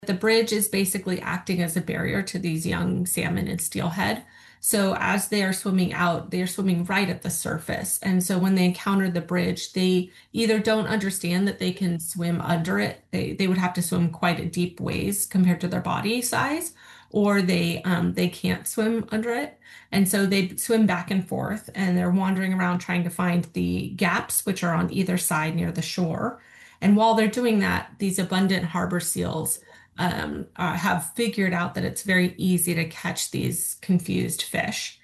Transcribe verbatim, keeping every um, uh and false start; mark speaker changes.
Speaker 1: The bridge is basically acting as a barrier to these young salmon and steelhead. So as they are swimming out, they are swimming right at the surface. And so when they encounter the bridge, they either don't understand that they can swim under it. They, they would have to swim quite a deep ways compared to their body size, or they um, they can't swim under it. And so they swim back and forth and they're wandering around trying to find the gaps, which are on either side near the shore. And while they're doing that, these abundant harbor seals um, uh, have figured out that it's very easy to catch these confused fish.